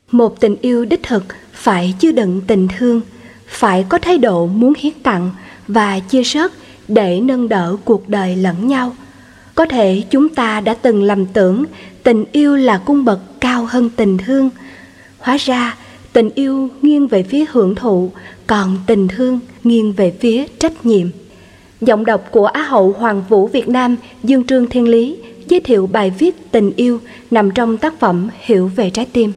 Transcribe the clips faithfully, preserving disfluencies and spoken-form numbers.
Một tình yêu đích thực phải chứa đựng tình thương, phải có thái độ muốn hiến tặng và chia sớt để nâng đỡ cuộc đời lẫn nhau. Có thể chúng ta đã từng lầm tưởng tình yêu là cung bậc cao hơn tình thương. Hóa ra tình yêu nghiêng về phía hưởng thụ, còn tình thương nghiêng về phía trách nhiệm. Giọng đọc của Á hậu Hoàng vũ Việt Nam Dương Trương Thiên Lý giới thiệu bài viết Tình yêu nằm trong tác phẩm Hiểu về trái tim.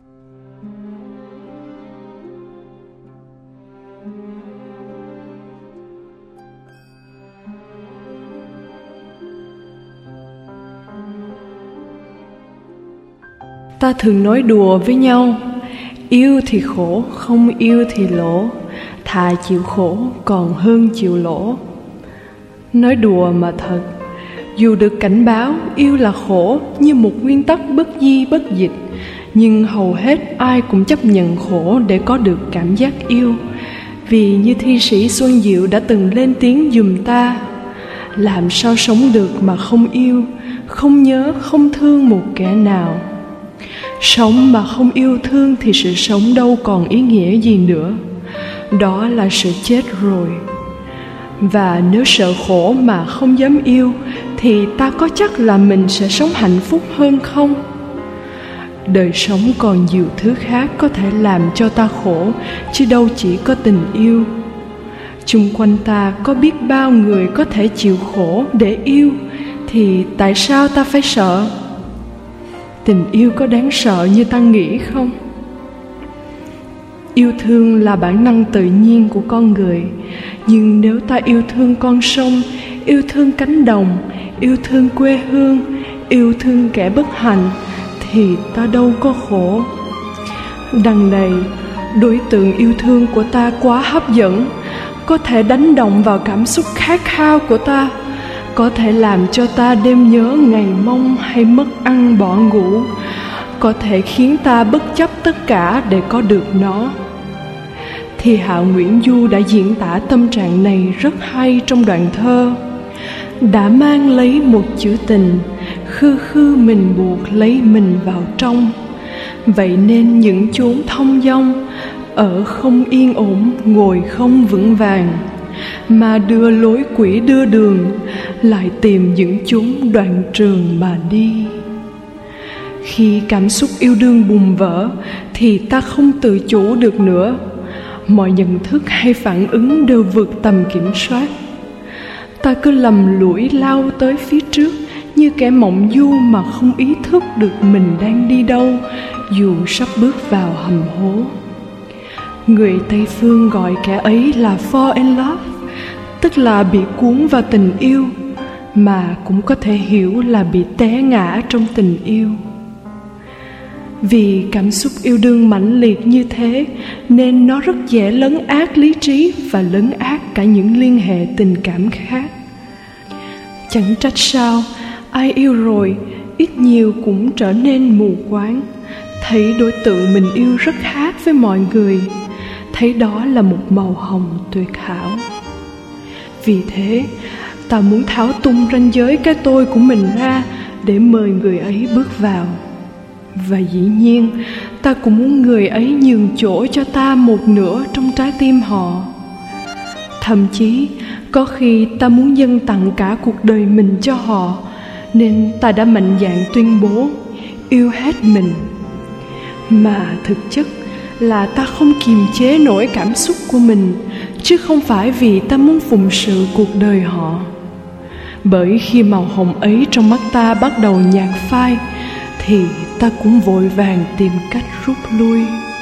Ta thường nói đùa với nhau, yêu thì khổ, không yêu thì lỗ, thà chịu khổ còn hơn chịu lỗ. Nói đùa mà thật, dù được cảnh báo yêu là khổ như một nguyên tắc bất di bất dịch, nhưng hầu hết ai cũng chấp nhận khổ để có được cảm giác yêu. Vì như thi sĩ Xuân Diệu đã từng lên tiếng giùm ta, làm sao sống được mà không yêu, không nhớ, không thương một kẻ nào. Sống mà không yêu thương thì sự sống đâu còn ý nghĩa gì nữa. Đó là sự chết rồi. Và nếu sợ khổ mà không dám yêu thì ta có chắc là mình sẽ sống hạnh phúc hơn không? Đời sống còn nhiều thứ khác có thể làm cho ta khổ, chứ đâu chỉ có tình yêu. Chung quanh ta có biết bao người có thể chịu khổ để yêu, thì tại sao ta phải sợ? Tình yêu có đáng sợ như ta nghĩ không? Yêu thương là bản năng tự nhiên của con người. Nhưng nếu ta yêu thương con sông, yêu thương cánh đồng, yêu thương quê hương, yêu thương kẻ bất hạnh, thì ta đâu có khổ. Đằng này, đối tượng yêu thương của ta quá hấp dẫn, có thể đánh động vào cảm xúc khát khao của ta, có thể làm cho ta đêm nhớ ngày mong hay mất ăn bỏ ngủ, có thể khiến ta bất chấp tất cả để có được nó. Thì Hạ Nguyễn Du đã diễn tả tâm trạng này rất hay trong đoạn thơ: đã mang lấy một chữ tình, khư khư mình buộc lấy mình vào trong. Vậy nên những chốn thông dong, ở không yên ổn, ngồi không vững vàng, mà đưa lối quỷ đưa đường, lại tìm những chốn đoạn trường mà đi. Khi cảm xúc yêu đương bùng vỡ thì ta không tự chủ được nữa. Mọi nhận thức hay phản ứng đều vượt tầm kiểm soát. Ta cứ lầm lũi lao tới phía trước như kẻ mộng du mà không ý thức được mình đang đi đâu, dù sắp bước vào hầm hố. Người Tây Phương gọi kẻ ấy là fall in love, tức là bị cuốn vào tình yêu, mà cũng có thể hiểu là bị té ngã trong tình yêu. Vì cảm xúc yêu đương mãnh liệt như thế nên nó rất dễ lấn át lý trí và lấn át cả những liên hệ tình cảm khác. Chẳng trách sao ai yêu rồi ít nhiều cũng trở nên mù quáng, thấy đối tượng mình yêu rất khác với mọi người, thấy đó là một màu hồng tuyệt hảo. Vì thế ta muốn tháo tung ranh giới cái tôi của mình ra để mời người ấy bước vào. Và dĩ nhiên ta cũng muốn người ấy nhường chỗ cho ta một nửa trong trái tim họ. Thậm chí có khi ta muốn dâng tặng cả cuộc đời mình cho họ, nên ta đã mạnh dạn tuyên bố yêu hết mình. Mà thực chất là ta không kiềm chế nổi cảm xúc của mình, chứ không phải vì ta muốn phụng sự cuộc đời họ. Bởi khi màu hồng ấy trong mắt ta bắt đầu nhạt phai, thì ta cũng vội vàng tìm cách rút lui.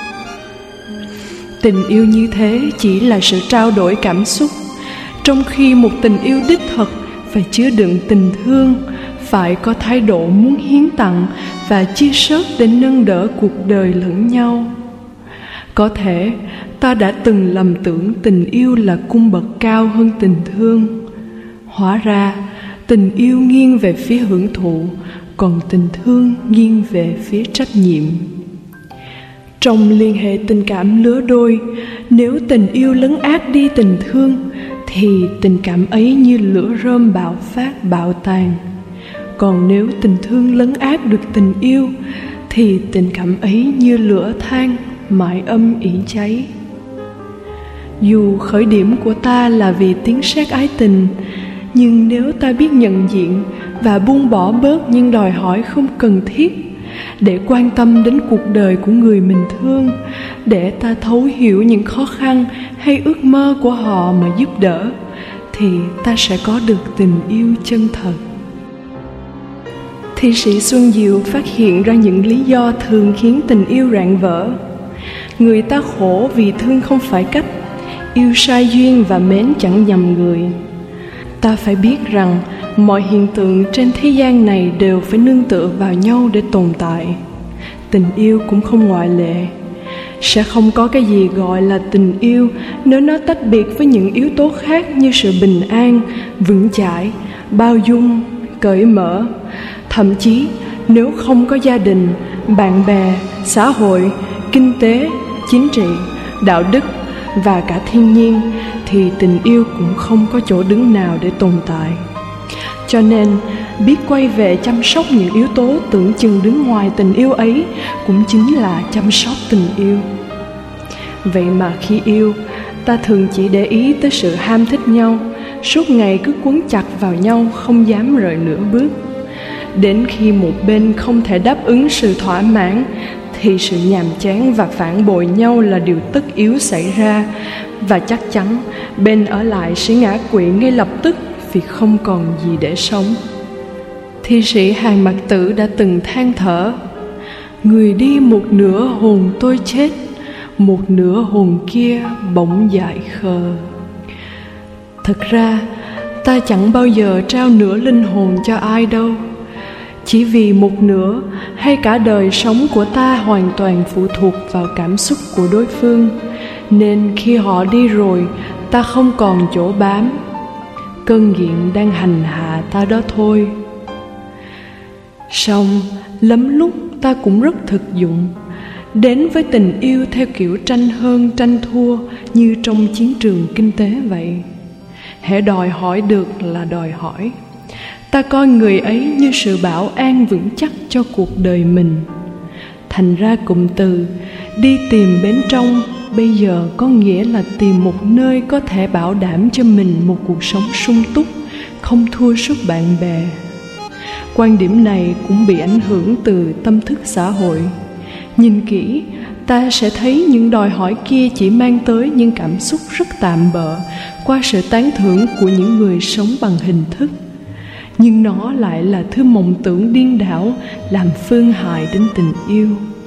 Tình yêu như thế chỉ là sự trao đổi cảm xúc, trong khi một tình yêu đích thực phải chứa đựng tình thương, phải có thái độ muốn hiến tặng và chia sớt để nâng đỡ cuộc đời lẫn nhau. Có thể ta đã từng lầm tưởng tình yêu là cung bậc cao hơn tình thương. Hóa ra tình yêu nghiêng về phía hưởng thụ, còn tình thương nghiêng về phía trách nhiệm. Trong liên hệ tình cảm lứa đôi, nếu tình yêu lấn át đi tình thương, thì tình cảm ấy như lửa rơm bạo phát bạo tàn. Còn nếu tình thương lấn át được tình yêu, thì tình cảm ấy như lửa than mãi âm ỉ cháy. Dù khởi điểm của ta là vì tiếng sét ái tình, nhưng nếu ta biết nhận diện và buông bỏ bớt những đòi hỏi không cần thiết, để quan tâm đến cuộc đời của người mình thương, để ta thấu hiểu những khó khăn hay ước mơ của họ mà giúp đỡ, thì ta sẽ có được tình yêu chân thật. Thi sĩ Xuân Diệu phát hiện ra những lý do thường khiến tình yêu rạn vỡ. Người ta khổ vì thương không phải cách, yêu sai duyên và mến chẳng nhầm người. Ta phải biết rằng mọi hiện tượng trên thế gian này đều phải nương tựa vào nhau để tồn tại. Tình yêu cũng không ngoại lệ. Sẽ không có cái gì gọi là tình yêu nếu nó tách biệt với những yếu tố khác như sự bình an, vững chãi, bao dung, cởi mở. Thậm chí nếu không có gia đình, bạn bè, xã hội, kinh tế, chính trị, đạo đức và cả thiên nhiên, thì tình yêu cũng không có chỗ đứng nào để tồn tại. Cho nên, biết quay về chăm sóc những yếu tố tưởng chừng đứng ngoài tình yêu ấy cũng chính là chăm sóc tình yêu. Vậy mà khi yêu, ta thường chỉ để ý tới sự ham thích nhau, suốt ngày cứ quấn chặt vào nhau không dám rời nửa bước. Đến khi một bên không thể đáp ứng sự thỏa mãn, thì sự nhàm chán và phản bội nhau là điều tất yếu xảy ra, và chắc chắn bên ở lại sẽ ngã quỵ ngay lập tức vì không còn gì để sống. Thi sĩ Hàn Mặc Tử đã từng than thở: người đi một nửa hồn tôi chết, một nửa hồn kia bỗng dại khờ. Thật ra ta chẳng bao giờ trao nửa linh hồn cho ai đâu. Chỉ vì một nửa hay cả đời sống của ta hoàn toàn phụ thuộc vào cảm xúc của đối phương, nên khi họ đi rồi, ta không còn chỗ bám. Cơn nghiện đang hành hạ ta đó thôi. Song lắm lúc ta cũng rất thực dụng, đến với tình yêu theo kiểu tranh hơn tranh thua, như trong chiến trường kinh tế vậy. Hễ đòi hỏi được là đòi hỏi. Ta coi người ấy như sự bảo an vững chắc cho cuộc đời mình. Thành ra cụm từ đi tìm bên trong bây giờ có nghĩa là tìm một nơi có thể bảo đảm cho mình một cuộc sống sung túc, không thua sút bạn bè. Quan điểm này cũng bị ảnh hưởng từ tâm thức xã hội. Nhìn kỹ, ta sẽ thấy những đòi hỏi kia chỉ mang tới những cảm xúc rất tạm bợ qua sự tán thưởng của những người sống bằng hình thức. Nhưng nó lại là thứ mộng tưởng điên đảo, làm phương hại đến tình yêu.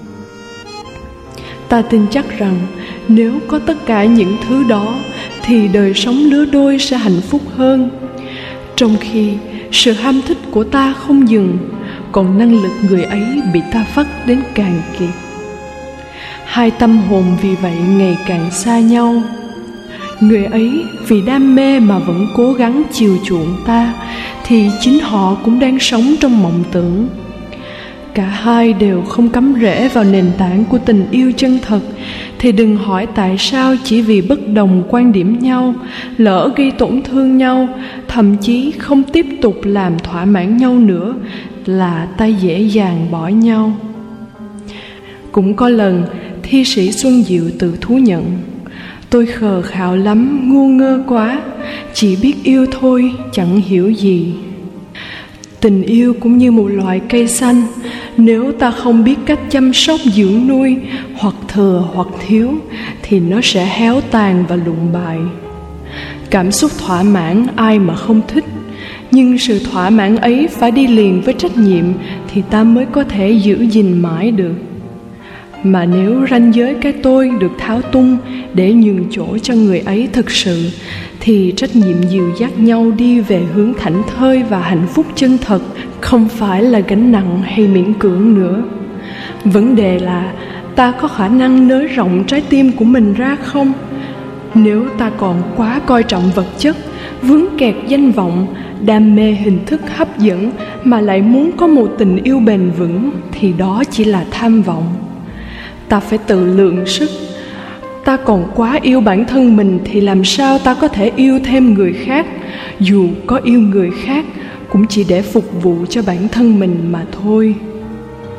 Ta tin chắc rằng nếu có tất cả những thứ đó thì đời sống lứa đôi sẽ hạnh phúc hơn. Trong khi sự ham thích của ta không dừng, còn năng lực người ấy bị ta phắt đến càng kiệt. Hai tâm hồn vì vậy ngày càng xa nhau. Người ấy vì đam mê mà vẫn cố gắng chiều chuộng ta, thì chính họ cũng đang sống trong mộng tưởng. Cả hai đều không cắm rễ vào nền tảng của tình yêu chân thật, thì đừng hỏi tại sao chỉ vì bất đồng quan điểm nhau, lỡ gây tổn thương nhau, thậm chí không tiếp tục làm thỏa mãn nhau nữa, là ta dễ dàng bỏ nhau. Cũng có lần thi sĩ Xuân Diệu tự thú nhận: tôi khờ khạo lắm, ngu ngơ quá, chỉ biết yêu thôi, chẳng hiểu gì. Tình yêu cũng như một loại cây xanh, nếu ta không biết cách chăm sóc dưỡng nuôi, hoặc thừa hoặc thiếu, thì nó sẽ héo tàn và lụi bại. Cảm xúc thỏa mãn ai mà không thích, nhưng sự thỏa mãn ấy phải đi liền với trách nhiệm thì ta mới có thể giữ gìn mãi được. Mà nếu ranh giới cái tôi được tháo tung để nhường chỗ cho người ấy thực sự, thì trách nhiệm dìu dắt nhau đi về hướng thảnh thơi và hạnh phúc chân thật không phải là gánh nặng hay miễn cưỡng nữa. Vấn đề là ta có khả năng nới rộng trái tim của mình ra không? Nếu ta còn quá coi trọng vật chất, vướng kẹt danh vọng, đam mê hình thức hấp dẫn mà lại muốn có một tình yêu bền vững, thì đó chỉ là tham vọng. Ta phải tự lượng sức. Ta còn quá yêu bản thân mình thì làm sao ta có thể yêu thêm người khác? Dù có yêu người khác cũng chỉ để phục vụ cho bản thân mình mà thôi.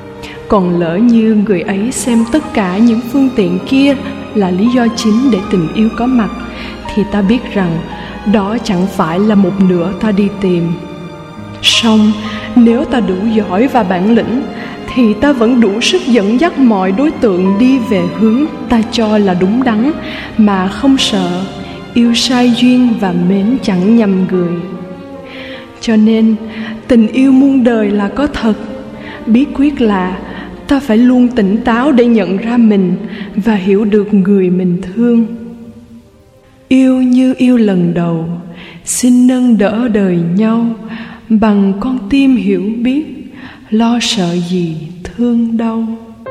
Còn lỡ như người ấy xem tất cả những phương tiện kia là lý do chính để tình yêu có mặt, thì ta biết rằng đó chẳng phải là một nửa ta đi tìm. Song nếu ta đủ giỏi và bản lĩnh, thì ta vẫn đủ sức dẫn dắt mọi đối tượng đi về hướng ta cho là đúng đắn, mà không sợ yêu sai duyên và mến chẳng nhầm người. Cho nên tình yêu muôn đời là có thật. Bí quyết là ta phải luôn tỉnh táo để nhận ra mình và hiểu được người mình thương. Yêu như yêu lần đầu, xin nâng đỡ đời nhau, bằng con tim hiểu biết, lo sợ gì thương đâu.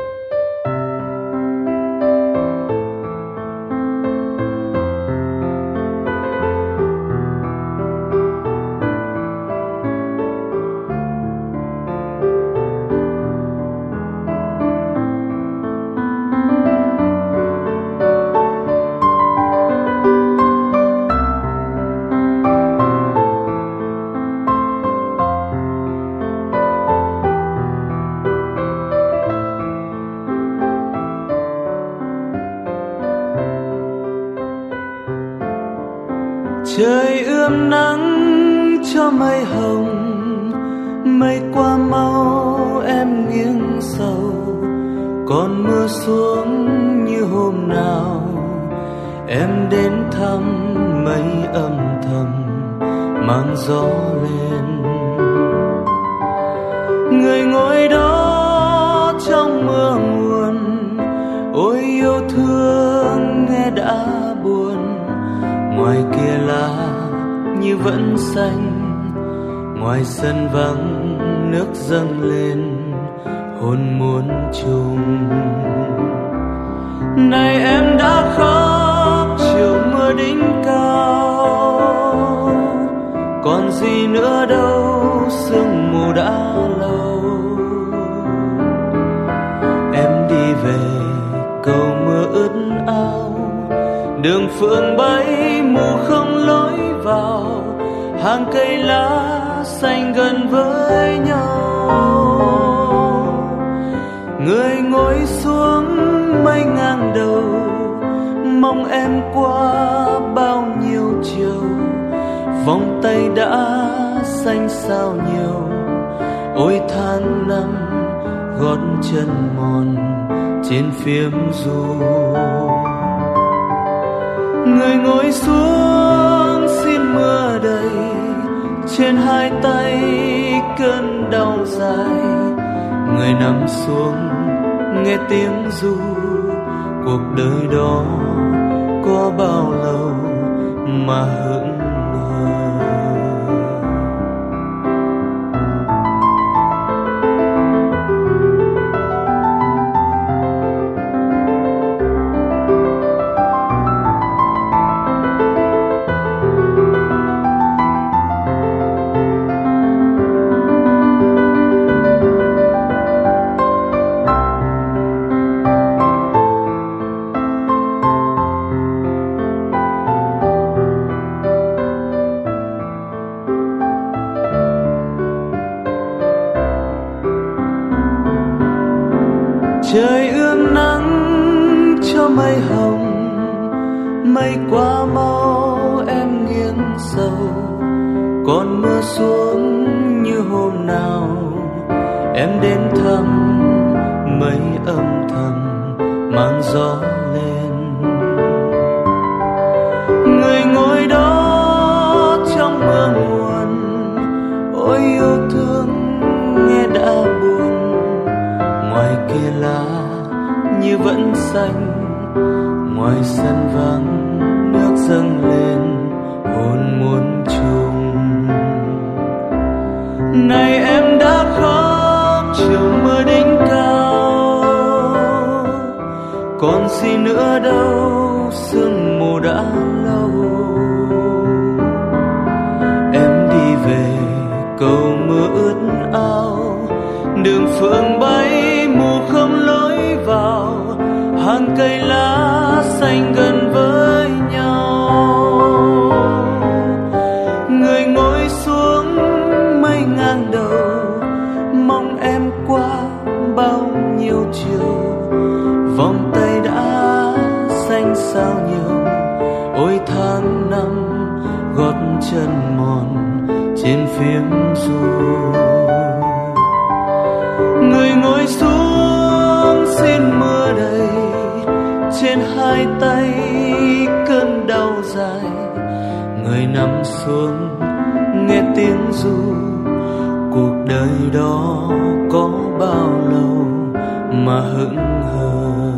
Trời ươm nắng cho mây hồng, mây qua mau em nghiêng sầu. Còn mưa xuống như hôm nào em đến thăm, mây âm thầm mang gió lên. Người ngồi đó trong mưa nguồn, ôi yêu thương nghe đã buồn. Ngoài kia lá như vẫn xanh, ngoài sân vắng nước dâng lên, hôn muốn chung. Này em đã khóc chiều mưa đỉnh cao, còn gì nữa đâu sương mù đã lâu. Em đi về cầu mưa ướt áo, đường phượng bay mù không lối vào, hàng cây lá xanh gần với nhau. Người ngồi xuống mây ngang đầu, mong em qua bao nhiêu chiều. Vòng tay đã xanh sao nhiều, ôi tháng năm gót chân mòn trên phiếm du. Người ngồi xuống xin mưa đầy, trên hai tay cơn đau dài. Người nằm xuống nghe tiếng ru, cuộc đời đó có bao lâu mà hững hờ. Trời ươm nắng cho mây hồng, mây qua mau em nghiêng sầu. Còn mưa xuống như hôm nào em đến thăm, mây âm thầm mang gió lên. Người ngồi đó trong mưa nguồn, ôi yêu thương nghe đã buồn. Ngoài kia lá như vẫn xanh, ngoài sân vắng nước dâng lên, hồn muốn chung. Này em đã khóc chiều mưa đỉnh cao, còn gì nữa đâu sương mù đã lâu. Em đi về cầu mưa ướt áo, đường phượng bay mù không lối vào, hàng cây lá xanh gần với nhau. Người ngồi xuống mây ngang đầu, mong em qua bao phiếm ru. Người ngồi xuống xin mưa đầy trên hai tay cơn đau dài. Người nằm xuống nghe tiếng ru. Cuộc đời đó có bao lâu mà hững hờ.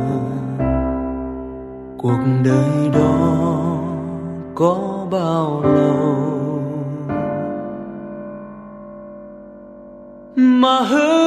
Cuộc đời đó có bao lâu mà hững